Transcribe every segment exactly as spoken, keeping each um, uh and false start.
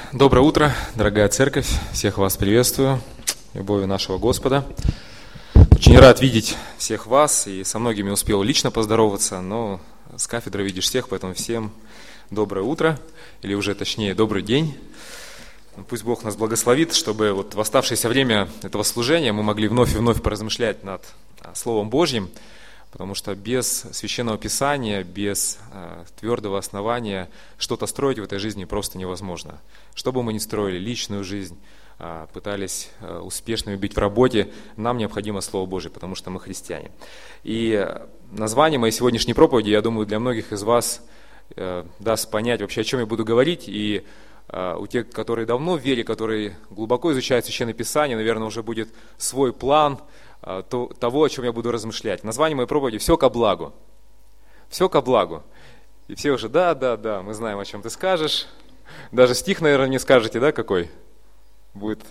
Доброе утро, дорогая церковь, всех вас приветствую, любовью нашего Господа. Очень рад видеть всех вас, и со многими успел лично поздороваться, но с кафедры видишь всех, поэтому всем доброе утро, или уже точнее добрый день. Пусть Бог нас благословит, чтобы вот в оставшееся время этого служения мы могли вновь и вновь поразмышлять над Словом Божьим, потому что без Священного Писания, без э, твердого основания что-то строить в этой жизни просто невозможно. Что бы мы ни строили, личную жизнь, э, пытались э, успешными быть в работе, нам необходимо Слово Божие, потому что мы христиане. И название моей сегодняшней проповеди, я думаю, для многих из вас э, даст понять вообще, о чем я буду говорить. И э, у тех, которые давно в вере, которые глубоко изучают Священное Писание, наверное, уже будет свой план То, того, о чем я буду размышлять. Название моей проповеди «Все ко благу». Все ко благу. И все уже, да, да, да, мы знаем, о чем ты скажешь. Даже стих, наверное, не скажете, да, какой будет.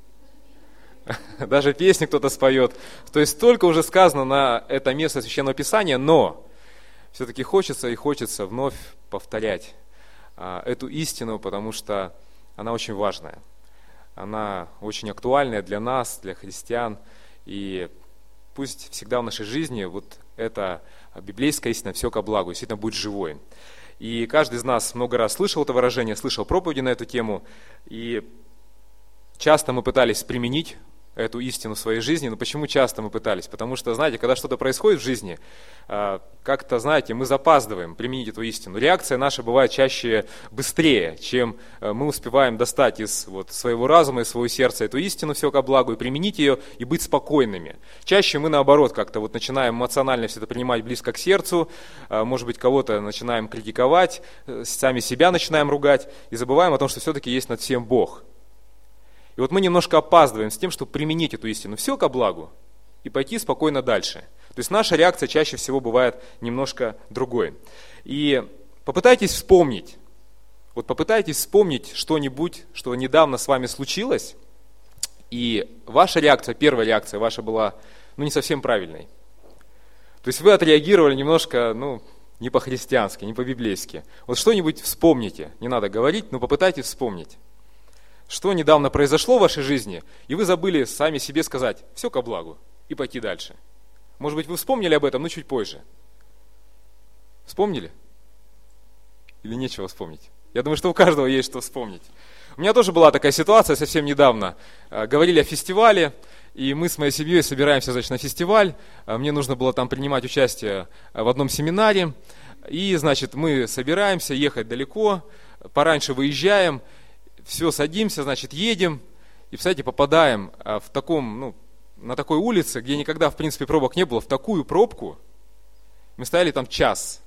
Даже песню кто-то споет. То есть столько уже сказано на это место Священного Писания, но все-таки хочется и хочется вновь повторять а, эту истину, потому что она очень важная. Она очень актуальная для нас, для христиан. И пусть всегда в нашей жизни вот эта библейская истина «все ко благу» действительно будет живой. И каждый из нас много раз слышал это выражение, слышал проповеди на эту тему. И часто мы пытались применить эту истину в своей жизни. Но почему часто мы пытались? Потому что, знаете, когда что-то происходит в жизни, как-то, знаете, мы запаздываем применить эту истину. Реакция наша бывает чаще быстрее, чем мы успеваем достать из вот своего разума, из своего сердца эту истину «все ко благу» и применить ее, и быть спокойными. Чаще мы, наоборот, как-то вот начинаем эмоционально все это принимать близко к сердцу, может быть, кого-то начинаем критиковать, сами себя начинаем ругать, и забываем о том, что все-таки есть над всем Бог. И вот мы немножко опаздываем с тем, чтобы применить эту истину «все ко благу» и пойти спокойно дальше. То есть наша реакция чаще всего бывает немножко другой. И попытайтесь вспомнить, вот попытайтесь вспомнить что-нибудь, что недавно с вами случилось, и ваша реакция, первая реакция ваша была ну, не совсем правильной. То есть вы отреагировали немножко ну, не по-христиански, не по-библейски. Вот что-нибудь вспомните, не надо говорить, но попытайтесь вспомнить. Что недавно произошло в вашей жизни, и вы забыли сами себе сказать «все ко благу» и пойти дальше. Может быть, вы вспомнили об этом, но чуть позже. Вспомнили? Или нечего вспомнить? Я думаю, что у каждого есть что вспомнить. У меня тоже была такая ситуация совсем недавно. Говорили о фестивале, и мы с моей семьей собираемся, значит, на фестиваль. Мне нужно было там принимать участие в одном семинаре. И, значит, мы собираемся ехать далеко, пораньше выезжаем. Все, садимся, значит, едем, и, представляете, попадаем в таком, ну, на такой улице, где никогда, в принципе, пробок не было, в такую пробку. Мы стояли там час.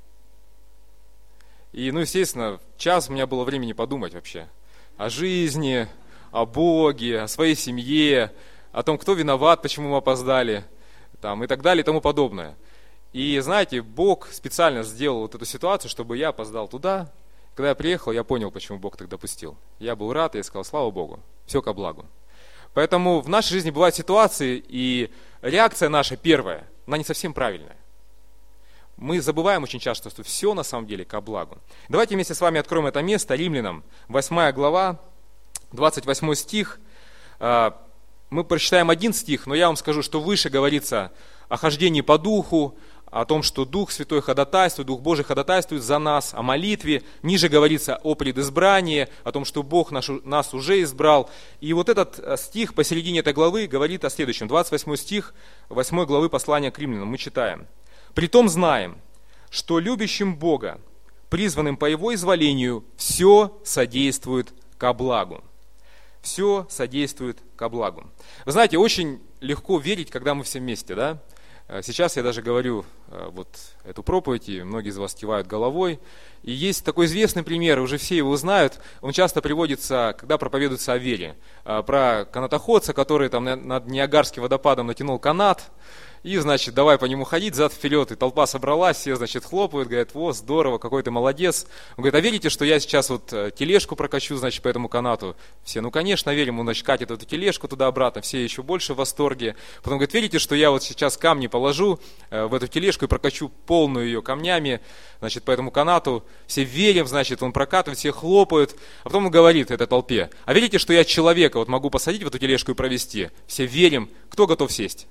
И, ну, естественно, час у меня было времени подумать вообще о жизни, о Боге, о своей семье, о том, кто виноват, почему мы опоздали, там, и так далее, и тому подобное. И, знаете, Бог специально сделал вот эту ситуацию, чтобы я опоздал туда. Когда я приехал, я понял, почему Бог так допустил. Я был рад, и я сказал, слава Богу, все ко благу. Поэтому в нашей жизни бывают ситуации, и реакция наша первая, она не совсем правильная. Мы забываем очень часто, что все на самом деле ко благу. Давайте вместе с вами откроем это место, Римлянам, восьмая глава, двадцать восьмой стих. Мы прочитаем один стих, но я вам скажу, что выше говорится о хождении по духу, о том, что Дух Святой ходатайствует, Дух Божий ходатайствует за нас, о молитве. Ниже говорится о предизбрании, о том, что Бог наш, нас уже избрал. И вот этот стих посередине этой главы говорит о следующем. двадцать восьмой стих восьмой главы послания к Римлянам. Мы читаем. «Притом знаем, что любящим Бога, призванным по Его изволению, все содействует ко благу». Все содействует ко благу. Вы знаете, очень легко верить, когда мы все вместе, да? Сейчас я даже говорю вот эту проповедь, и многие из вас кивают головой. И есть такой известный пример, уже все его знают, он часто приводится, когда проповедуется о вере. Про канатоходца, который там над Ниагарским водопадом натянул канат, И, значит, давай по нему ходить, зад-вперед, и толпа собралась, все, значит, хлопают, говорят, о, здорово, какой ты молодец. Он говорит, а верите, что я сейчас вот тележку прокачу, значит, по этому канату? Все, ну, конечно, верим, он, значит, катит эту тележку туда-обратно, все еще больше в восторге. Потом говорит, верите, что я вот сейчас камни положу в эту тележку и прокачу полную ее камнями, значит, по этому канату? Все верим, значит, он прокатывает, все хлопают. А потом он говорит этой толпе, а верите, что я человека вот могу посадить в эту тележку и провести? Все верим, кто готов сесть?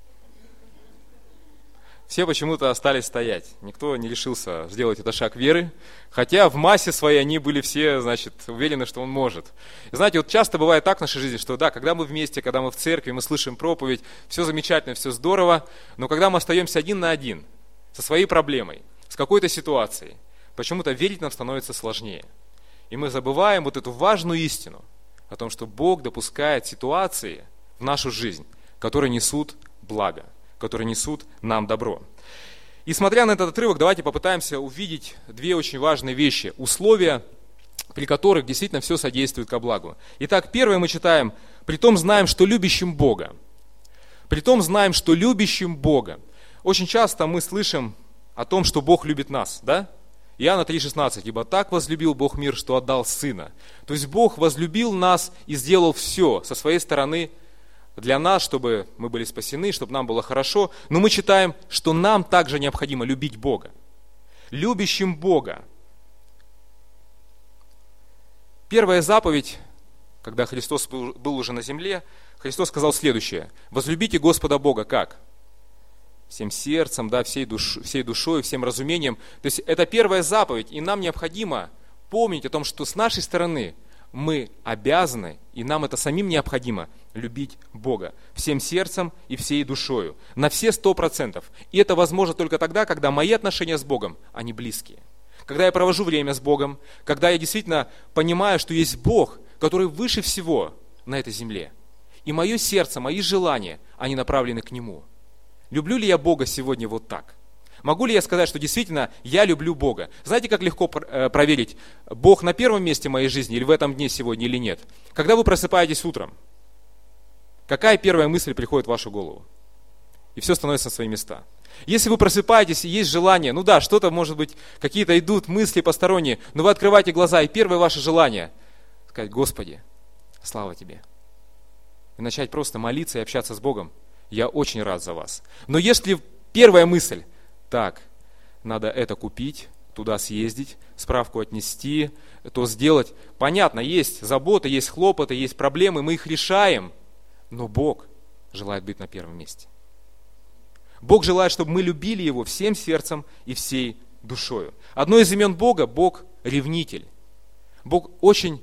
Все почему-то остались стоять. Никто не решился сделать этот шаг веры, хотя в массе своей они были все, значит, уверены, что он может. И знаете, вот часто бывает так в нашей жизни, что да, когда мы вместе, когда мы в церкви, мы слышим проповедь, все замечательно, все здорово, но когда мы остаемся один на один со своей проблемой, с какой-то ситуацией, почему-то верить нам становится сложнее. И мы забываем вот эту важную истину о том, что Бог допускает ситуации в нашу жизнь, которые несут благо, которые несут нам добро. И смотря на этот отрывок, давайте попытаемся увидеть две очень важные вещи. Условия, при которых действительно все содействует ко благу. Итак, первое мы читаем, «Притом знаем, что любящим Бога». «Притом знаем, что любящим Бога». Очень часто мы слышим о том, что Бог любит нас, да? Иоанна три шестнадцать, «Ибо так возлюбил Бог мир, что отдал Сына». То есть Бог возлюбил нас и сделал все со своей стороны для нас, чтобы мы были спасены, чтобы нам было хорошо. Но мы читаем, что нам также необходимо любить Бога. Любящим Бога. Первая заповедь, когда Христос был уже на земле, Христос сказал следующее. Возлюбите Господа Бога как? Всем сердцем, да, всей, душ, всей душой, всем разумением. То есть это первая заповедь, и нам необходимо помнить о том, что с нашей стороны мы обязаны, и нам это самим необходимо, любить Бога всем сердцем и всей душою, на все сто процентов. И это возможно только тогда, когда мои отношения с Богом, они близкие. Когда я провожу время с Богом, когда я действительно понимаю, что есть Бог, который выше всего на этой земле. И мое сердце, мои желания, они направлены к Нему. Люблю ли я Бога сегодня вот так? Могу ли я сказать, что действительно я люблю Бога? Знаете, как легко проверить, Бог на первом месте в моей жизни или в этом дне сегодня или нет? Когда вы просыпаетесь утром, какая первая мысль приходит в вашу голову? И все становится на свои места. Если вы просыпаетесь и есть желание, ну да, что-то может быть, какие-то идут мысли посторонние, но вы открываете глаза, и первое ваше желание сказать: Господи, слава Тебе. И начать просто молиться и общаться с Богом. Я очень рад за вас. Но если первая мысль: так, надо это купить, туда съездить, справку отнести, то сделать. Понятно, есть заботы, есть хлопоты, есть проблемы, мы их решаем, но Бог желает быть на первом месте. Бог желает, чтобы мы любили Его всем сердцем и всей душою. Одно из имен Бога – Бог ревнитель. Бог очень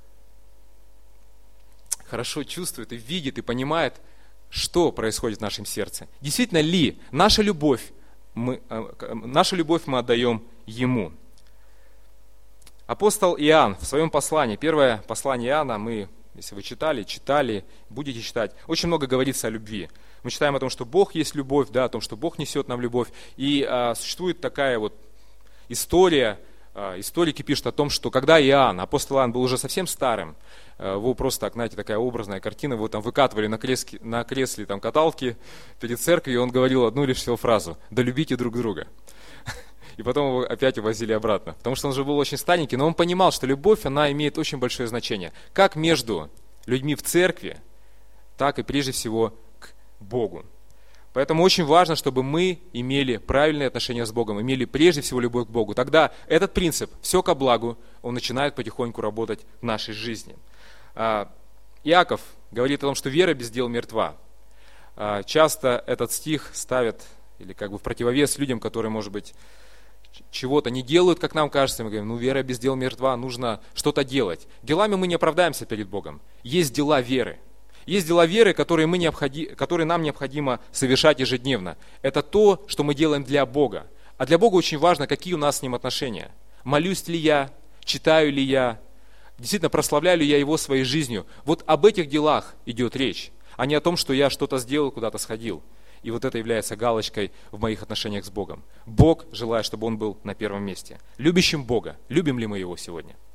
хорошо чувствует и видит, и понимает, что происходит в нашем сердце. Действительно ли наша любовь, мы, нашу любовь мы отдаем Ему? Апостол Иоанн в своем послании, первое послание Иоанна, мы, если вы читали, читали, будете читать, очень много говорится о любви. Мы читаем о том, что Бог есть любовь, да, о том, что Бог несет нам любовь. И а, существует такая вот история, а, историки пишут о том, что когда Иоанн, апостол Иоанн был уже совсем старым, а, его просто, так, знаете, такая образная картина, его там выкатывали на кресле, на кресле там, каталки перед церковью, и он говорил одну лишь всего фразу: «Да любите друг друга». И потом его опять увозили обратно, потому что он же был очень старенький, но он понимал, что любовь, она имеет очень большое значение, как между людьми в церкви, так и прежде всего к Богу. Поэтому очень важно, чтобы мы имели правильные отношения с Богом, имели прежде всего любовь к Богу. Тогда этот принцип «все ко благу», он начинает потихоньку работать в нашей жизни. Иаков говорит о том, что вера без дел мертва. Часто этот стих ставят или как бы в противовес людям, которые, может быть, чего-то не делают, как нам кажется. Мы говорим: ну, вера без дел мертва, нужно что-то делать. Делами мы не оправдаемся перед Богом. Есть дела веры. Есть дела веры, которые, мы необходи... которые нам необходимо совершать ежедневно. Это то, что мы делаем для Бога. А для Бога очень важно, какие у нас с Ним отношения. Молюсь ли я, читаю ли я, действительно прославляю ли я Его своей жизнью. Вот об этих делах идет речь, а не о том, что я что-то сделал, куда-то сходил. И вот это является галочкой в моих отношениях с Богом. Бог желает, чтобы Он был на первом месте. Любящим Бога. Любим ли мы Его сегодня?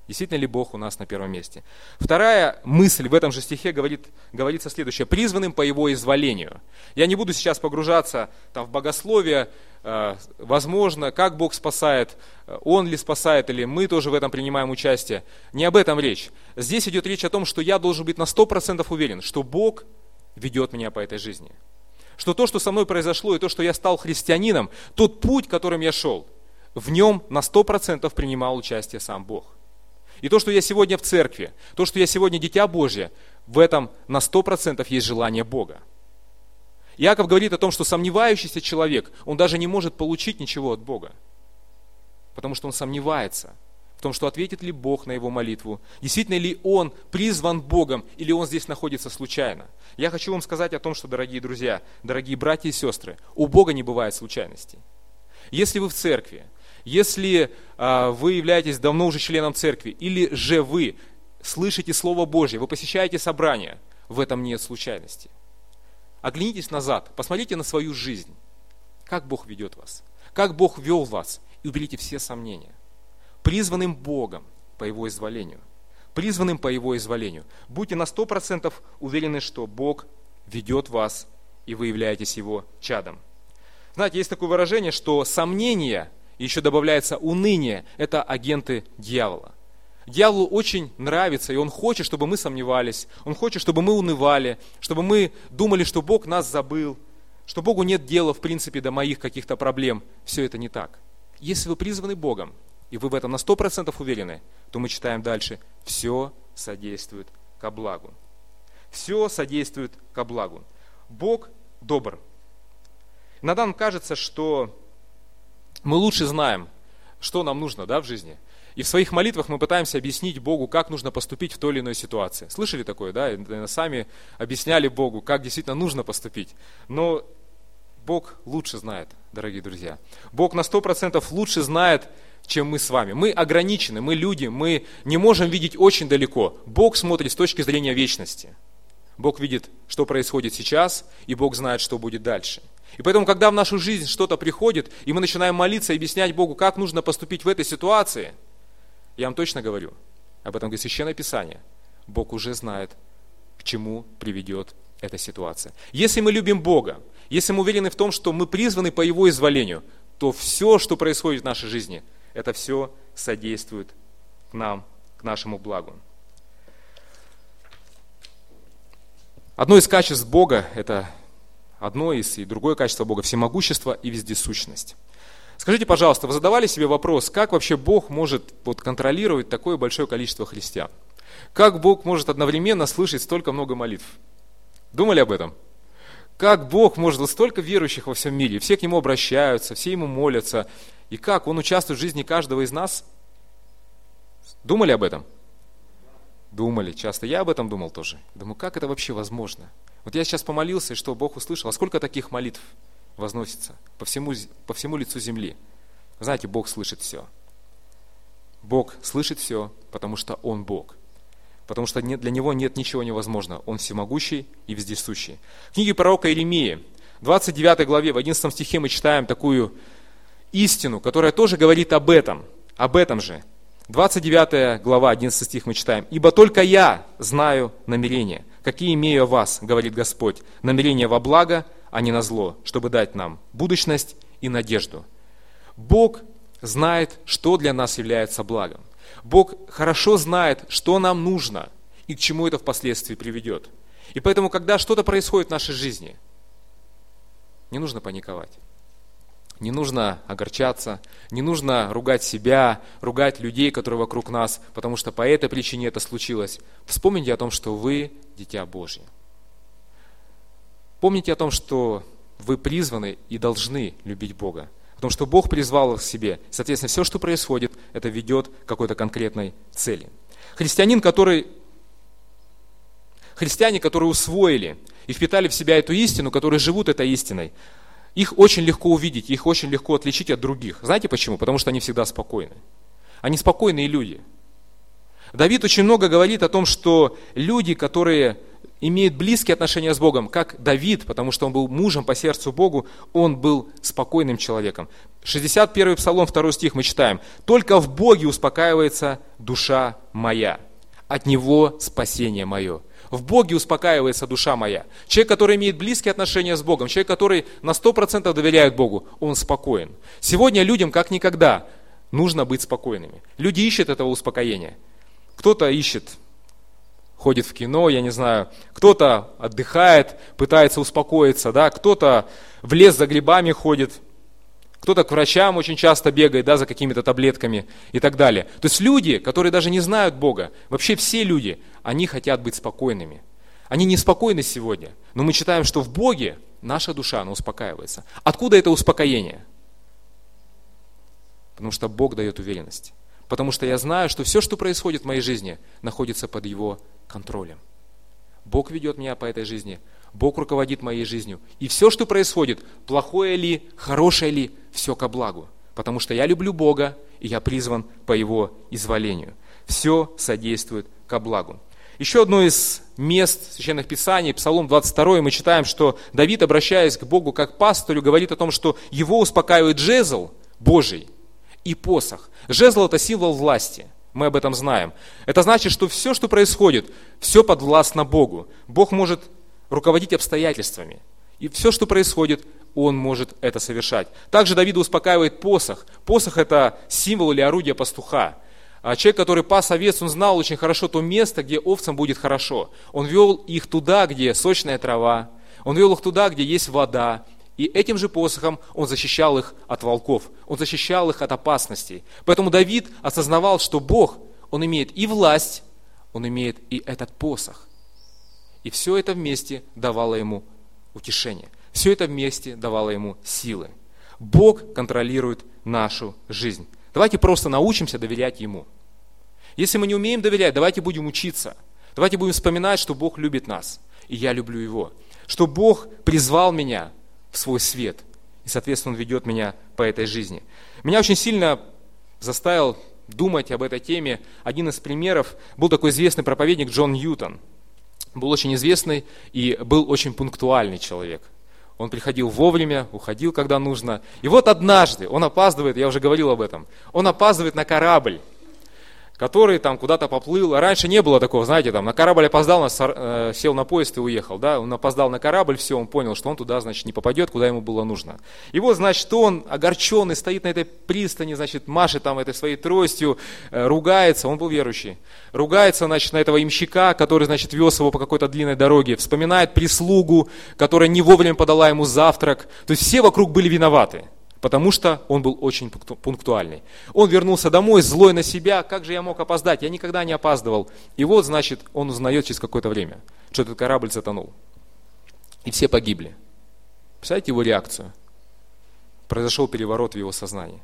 Действительно ли Бог у нас на первом месте? Вторая мысль в этом же стихе говорит, говорится следующее. Призванным по Его изволению. Я не буду сейчас погружаться там, в богословие, э, возможно, как Бог спасает, Он ли спасает, или мы тоже в этом принимаем участие. Не об этом речь. Здесь идет речь о том, что я должен быть на сто процентов уверен, что Бог ведет меня по этой жизни. Что то, что со мной произошло, и то, что я стал христианином, тот путь, которым я шел, в нем на сто процентов принимал участие сам Бог. И то, что я сегодня в церкви, то, что я сегодня дитя Божье, в этом на сто процентов есть желание Бога. Иаков говорит о том, что сомневающийся человек, он даже не может получить ничего от Бога. Потому что он сомневается в том, что ответит ли Бог на его молитву, действительно ли он призван Богом, или он здесь находится случайно. Я хочу вам сказать о том, что, дорогие друзья, дорогие братья и сестры, у Бога не бывает случайностей. Если вы в церкви, если а, вы являетесь давно уже членом церкви, или же вы слышите Слово Божье, вы посещаете собрания, в этом нет случайности. Оглянитесь назад, посмотрите на свою жизнь, как Бог ведет вас, как Бог вел вас, и уберите все сомнения. Призванным Богом по Его изволению, призванным по Его изволению. Будьте на сто процентов уверены, что Бог ведет вас, и вы являетесь Его чадом. Знаете, есть такое выражение, что сомнения, еще добавляется уныние, это агенты дьявола. Дьяволу очень нравится, и он хочет, чтобы мы сомневались, он хочет, чтобы мы унывали, чтобы мы думали, что Бог нас забыл, что Богу нет дела, в принципе, до моих каких-то проблем. Все это не так. Если вы призваны Богом, и вы в этом на сто процентов уверены, то мы читаем дальше: все содействует ко благу. Все содействует ко благу. Бог добр. Иногда нам кажется, что мы лучше знаем, что нам нужно, да, в жизни. И в своих молитвах мы пытаемся объяснить Богу, как нужно поступить в той или иной ситуации. Слышали такое, да? И сами объясняли Богу, как действительно нужно поступить. Но Бог лучше знает, дорогие друзья. Бог на сто процентов лучше знает, чем мы с вами. Мы ограничены, мы люди, мы не можем видеть очень далеко. Бог смотрит с точки зрения вечности. Бог видит, что происходит сейчас, и Бог знает, что будет дальше. И поэтому, когда в нашу жизнь что-то приходит, и мы начинаем молиться и объяснять Богу, как нужно поступить в этой ситуации, я вам точно говорю, об этом говорит Священное Писание, Бог уже знает, к чему приведет эта ситуация. Если мы любим Бога, если мы уверены в том, что мы призваны по Его изволению, то все, что происходит в нашей жизни, это все содействует к нам, к нашему благу. Одно из качеств Бога, это одно из, и другое качество Бога, всемогущество и вездесущность. Скажите, пожалуйста, вы задавали себе вопрос, как вообще Бог может вот, контролировать такое большое количество христиан? Как Бог может одновременно слышать столько много молитв? Думали об этом? Как Бог может, вот столько верующих во всем мире, все к Нему обращаются, все Ему молятся, и как Он участвует в жизни каждого из нас? Думали об этом? Думали, часто. Я об этом думал тоже. Думаю, как это вообще возможно? Вот я сейчас помолился, и что Бог услышал? А сколько таких молитв возносится по всему, по всему лицу земли? Знаете, Бог слышит все. Бог слышит все, потому что Он Бог. Потому что для Него нет ничего невозможного. Он всемогущий и вездесущий. В книге пророка Иеремии, двадцать девятой главе, в одиннадцатом стихе мы читаем такую истину, которая тоже говорит об этом, об этом же. двадцать девятая глава, одиннадцатый стих мы читаем. «Ибо только я знаю намерения, какие имею о вас, говорит Господь, намерения во благо, а не на зло, чтобы дать нам будущность и надежду». Бог знает, что для нас является благом. Бог хорошо знает, что нам нужно и к чему это впоследствии приведет. И поэтому, когда что-то происходит в нашей жизни, не нужно паниковать. Не нужно огорчаться, не нужно ругать себя, ругать людей, которые вокруг нас, потому что по этой причине это случилось. Вспомните о том, что вы дитя Божье. Помните о том, что вы призваны и должны любить Бога. Потому что Бог призвал вас к себе. Соответственно, все, что происходит, это ведет к какой-то конкретной цели. Христианин, который... Христиане, которые усвоили и впитали в себя эту истину, которые живут этой истиной, их очень легко увидеть, их очень легко отличить от других. Знаете почему? Потому что они всегда спокойны. Они спокойные люди. Давид очень много говорит о том, что люди, которые имеет близкие отношения с Богом, как Давид, потому что он был мужем по сердцу Богу, он был спокойным человеком. шестьдесят первый Псалом, второй стих мы читаем. «Только в Боге успокаивается душа моя, от Него спасение мое». В Боге успокаивается душа моя. Человек, который имеет близкие отношения с Богом, человек, который на сто процентов доверяет Богу, он спокоен. Сегодня людям как никогда нужно быть спокойными. Люди ищут этого успокоения. Кто-то ищет, ходит в кино, я не знаю, кто-то отдыхает, пытается успокоиться, да, кто-то в лес за грибами ходит, кто-то к врачам очень часто бегает, да, за какими-то таблетками и так далее. То есть люди, которые даже не знают Бога, вообще все люди, они хотят быть спокойными. Они неспокойны сегодня, но мы читаем, что в Боге наша душа, она успокаивается. Откуда это успокоение? Потому что Бог дает уверенность. Потому что я знаю, что все, что происходит в моей жизни, находится под Его контролем. Бог ведет меня по этой жизни, Бог руководит моей жизнью. И все, что происходит, плохое ли, хорошее ли, все ко благу. Потому что я люблю Бога, и я призван по Его изволению. Все содействует ко благу. Еще одно из мест Священных Писаний, Псалом двадцать два, мы читаем, что Давид, обращаясь к Богу как пастырю, говорит о том, что его успокаивает жезл Божий и посох. Жезл – это символ власти. Мы об этом знаем. Это значит, что все, что происходит, все подвластно Богу. Бог может руководить обстоятельствами. И все, что происходит, Он может это совершать. Также Давида успокаивает посох. Посох – это символ или орудие пастуха. А человек, который пас овец, он знал очень хорошо то место, где овцам будет хорошо. Он вел их туда, где сочная трава. Он вел их туда, где есть вода. И этим же посохом он защищал их от волков, он защищал их от опасностей. Поэтому Давид осознавал, что Бог, Он имеет и власть, Он имеет и этот посох. И все это вместе давало ему утешение. Все это вместе давало ему силы. Бог контролирует нашу жизнь. Давайте просто научимся доверять Ему. Если мы не умеем доверять, давайте будем учиться. Давайте будем вспоминать, что Бог любит нас, и я люблю Его. Что Бог призвал меня в свой свет. И, соответственно, Он ведет меня по этой жизни. Меня очень сильно заставил думать об этой теме. Один из примеров был такой известный проповедник Джон Ньютон. Был очень известный и был очень пунктуальный человек. Он приходил вовремя, уходил, когда нужно. И вот однажды он опаздывает, я уже говорил об этом, он опаздывает на корабль, который там куда-то поплыл. Раньше не было такого, знаете, там на корабль опоздал, э, сел на поезд и уехал. Да? Он опоздал на корабль, все, он понял, что он туда, значит, не попадет, куда ему было нужно. И вот, значит, он огорченный, стоит на этой пристани, значит, машет там этой своей тростью, э, ругается, он был верующий, ругается, значит, на этого имщика, который, значит, вез его по какой-то длинной дороге, вспоминает прислугу, которая не вовремя подала ему завтрак. То есть все вокруг были виноваты. Потому что он был очень пунктуальный. Он вернулся домой, злой на себя, как же я мог опоздать, я никогда не опаздывал. И вот, значит, он узнает через какое-то время, что этот корабль затонул. И все погибли. Представляете его реакцию? Произошел переворот в его сознании.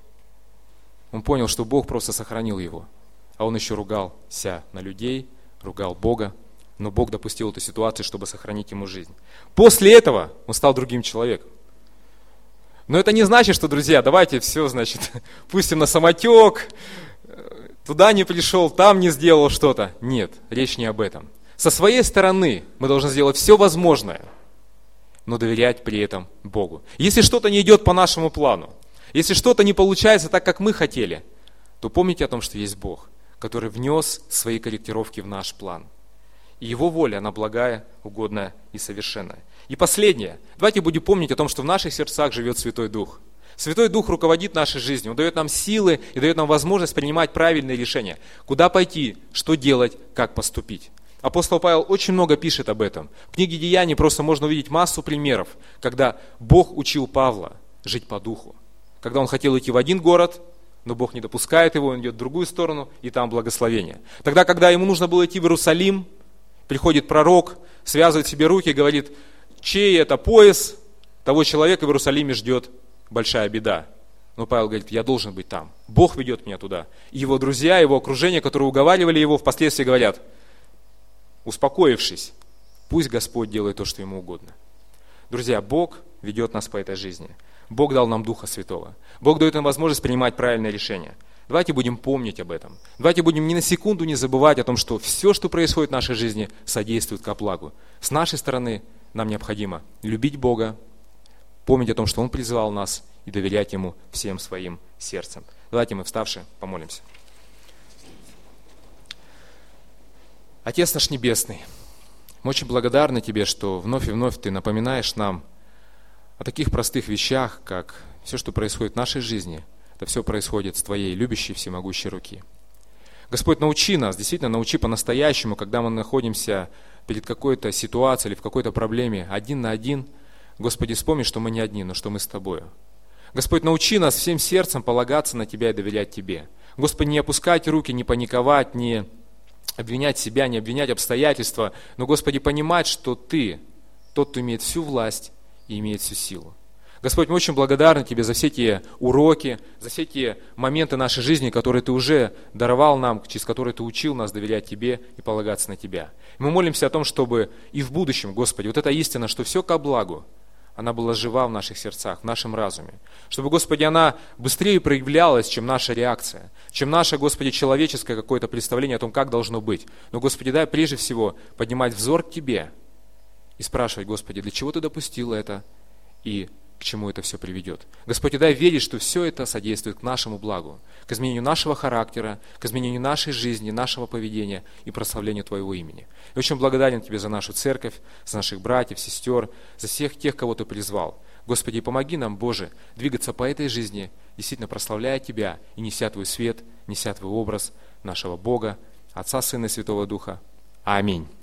Он понял, что Бог просто сохранил его. А он еще ругался на людей, ругал Бога. Но Бог допустил эту ситуацию, чтобы сохранить ему жизнь. После этого он стал другим человеком. Но это не значит, что, друзья, давайте все, значит, пустим на самотек, туда не пришел, там не сделал что-то. Нет, речь не об этом. Со своей стороны мы должны сделать все возможное, но доверять при этом Богу. Если что-то не идет по нашему плану, если что-то не получается так, как мы хотели, то помните о том, что есть Бог, который внес свои корректировки в наш план. И Его воля, она благая, угодная и совершенная. И последнее. Давайте будем помнить о том, что в наших сердцах живет Святой Дух. Святой Дух руководит нашей жизнью. Он дает нам силы и дает нам возможность принимать правильные решения. Куда пойти, что делать, как поступить. Апостол Павел очень много пишет об этом. В книге Деяний просто можно увидеть массу примеров, когда Бог учил Павла жить по духу. Когда он хотел идти в один город, но Бог не допускает его, он идет в другую сторону, и там благословение. Тогда, когда ему нужно было идти в Иерусалим, приходит пророк, связывает себе руки и говорит: чей это пояс, того человека в Иерусалиме ждет большая беда. Но Павел говорит: я должен быть там. Бог ведет меня туда. И его друзья, его окружение, которые уговаривали его, впоследствии говорят, успокоившись, пусть Господь делает то, что ему угодно. Друзья, Бог ведет нас по этой жизни. Бог дал нам Духа Святого. Бог дает нам возможность принимать правильные решения. Давайте будем помнить об этом. Давайте будем ни на секунду не забывать о том, что все, что происходит в нашей жизни, содействует ко благу. С нашей стороны нам необходимо любить Бога, помнить о том, что Он призвал нас, и доверять Ему всем своим сердцем. Давайте мы, вставши, помолимся. Отец наш Небесный, мы очень благодарны Тебе, что вновь и вновь Ты напоминаешь нам о таких простых вещах, как все, что происходит в нашей жизни, это все происходит с Твоей любящей, всемогущей руки. Господь, научи нас, действительно научи по-настоящему, когда мы находимся перед какой-то ситуацией или в какой-то проблеме один на один. Господи, вспомни, что мы не одни, но что мы с Тобою. Господь, научи нас всем сердцем полагаться на Тебя и доверять Тебе. Господи, не опускать руки, не паниковать, не обвинять себя, не обвинять обстоятельства, но, Господи, понимать, что Ты, тот, кто имеет всю власть и имеет всю силу. Господь, мы очень благодарны Тебе за все те уроки, за все те моменты нашей жизни, которые Ты уже даровал нам, через которые Ты учил нас доверять Тебе и полагаться на Тебя. Мы молимся о том, чтобы и в будущем, Господи, вот эта истина, что все ко благу, она была жива в наших сердцах, в нашем разуме. Чтобы, Господи, она быстрее проявлялась, чем наша реакция, чем наше, Господи, человеческое какое-то представление о том, как должно быть. Но, Господи, дай прежде всего поднимать взор к Тебе и спрашивать, Господи, для чего Ты допустил это и к чему это все приведет. Господи, дай верить, что все это содействует к нашему благу, к изменению нашего характера, к изменению нашей жизни, нашего поведения и прославлению Твоего имени. Я очень благодарен Тебе за нашу церковь, за наших братьев, сестер, за всех тех, кого Ты призвал. Господи, помоги нам, Боже, двигаться по этой жизни, действительно прославляя Тебя и неся Твой свет, неся Твой образ нашего Бога, Отца, Сына и Святого Духа. Аминь.